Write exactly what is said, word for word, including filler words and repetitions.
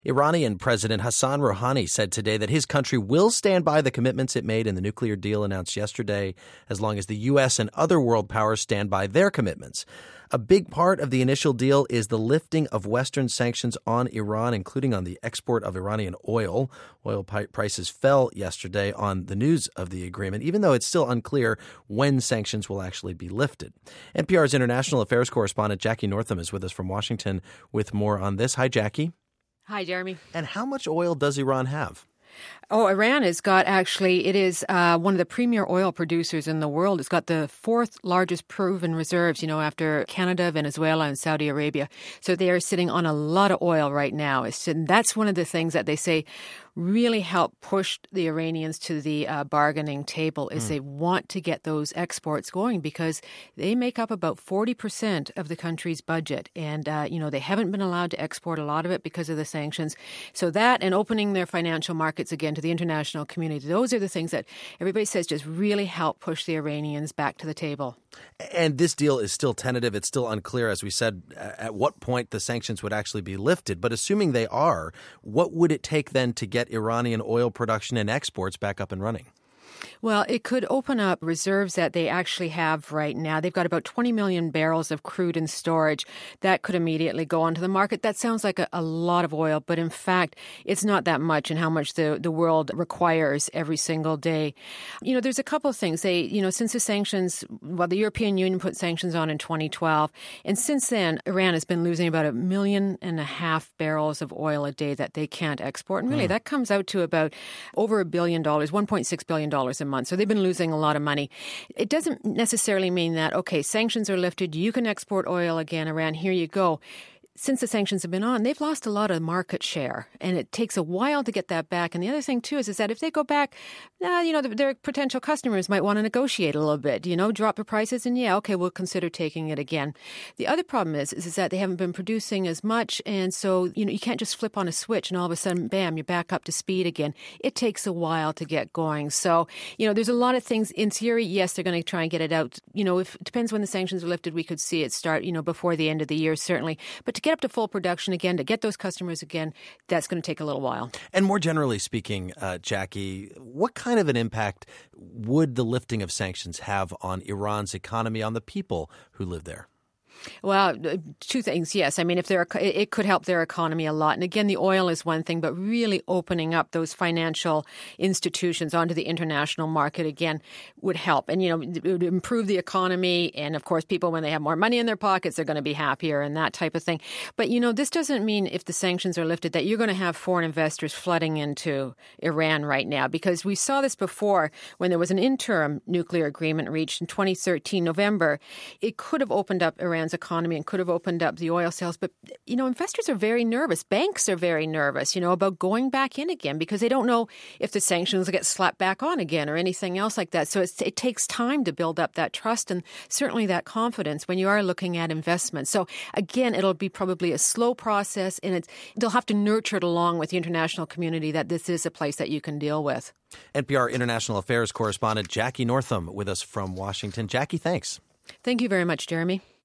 Iranian President Hassan Rouhani said today that his country will stand by the commitments it made in the nuclear deal announced yesterday, as long as the U S and other world powers stand by their commitments. A big part of the initial deal is the lifting of Western sanctions on Iran, including on the export of Iranian oil. Oil prices fell yesterday on the news of the agreement, even though it's still unclear when sanctions will actually be lifted. N P R's international affairs correspondent Jackie Northam is with us from Washington with more on this. Hi, Jackie. Hi, Jeremy. And how much oil does Iran have? Oh, Iran has got actually, it is uh, one of the premier oil producers in the world. It's got the fourth largest proven reserves, you know, after Canada, Venezuela, and Saudi Arabia. So they are sitting on a lot of oil right now. It's, and that's one of the things that they say really help push the Iranians to the uh, bargaining table is mm. they want to get those exports going because they make up about forty percent of the country's budget. And, uh, you know, they haven't been allowed to export a lot of it because of the sanctions. So that and opening their financial markets again to the international community, those are the things that everybody says just really help push the Iranians back to the table. And this deal is still tentative. It's still unclear, as we said, at what point the sanctions would actually be lifted. But assuming they are, what would it take then to get Iranian oil production and exports back up and running? Well, it could open up reserves that they actually have right now. They've got about twenty million barrels of crude in storage that could immediately go onto the market. That sounds like a, a lot of oil, but in fact, it's not that much in how much the, the world requires every single day. You know, there's a couple of things. They, you know, since the sanctions, well, the European Union put sanctions on in twenty twelve, and since then, Iran has been losing about a million and a half barrels of oil a day that they can't export. And really, mm. that comes out to about over a billion dollars, one point six billion dollars a month. So they've been losing a lot of money. It doesn't necessarily mean that, okay, sanctions are lifted, you can export oil again, Iran, here you go. Since the sanctions have been on, they've lost a lot of market share, and it takes a while to get that back. And the other thing, too, is, is that if they go back, uh, you know, their potential customers might want to negotiate a little bit, you know, drop the prices, and yeah, okay, we'll consider taking it again. The other problem is, is, is that they haven't been producing as much, and so, you know, you can't just flip on a switch and all of a sudden, bam, you're back up to speed again. It takes a while to get going. So, you know, there's a lot of things. In theory, yes, they're going to try and get it out. You know, if it depends when the sanctions are lifted, we could see it start, you know, before the end of the year, certainly. But to get up to full production again, to get those customers again, that's going to take a little while. And more generally speaking, uh, Jackie, what kind of an impact would the lifting of sanctions have on Iran's economy, on the people who live there? Well, two things, yes. I mean, if there, it could help their economy a lot. And again, the oil is one thing, but really opening up those financial institutions onto the international market again would help. And, you know, it would improve the economy. And, of course, people, when they have more money in their pockets, they're going to be happier and that type of thing. But, you know, this doesn't mean if the sanctions are lifted that you're going to have foreign investors flooding into Iran right now, because we saw this before when there was an interim nuclear agreement reached in twenty thirteen, November. It could have opened up Iran's economy and could have opened up the oil sales. But, you know, investors are very nervous. Banks are very nervous, you know, about going back in again because they don't know if the sanctions will get slapped back on again or anything else like that. So it's, it takes time to build up that trust and certainly that confidence when you are looking at investments. So, again, it'll be probably a slow process, and it's, they'll have to nurture it along with the international community that this is a place that you can deal with. N P R International Affairs correspondent Jackie Northam with us from Washington. Jackie, thanks. Thank you very much, Jeremy.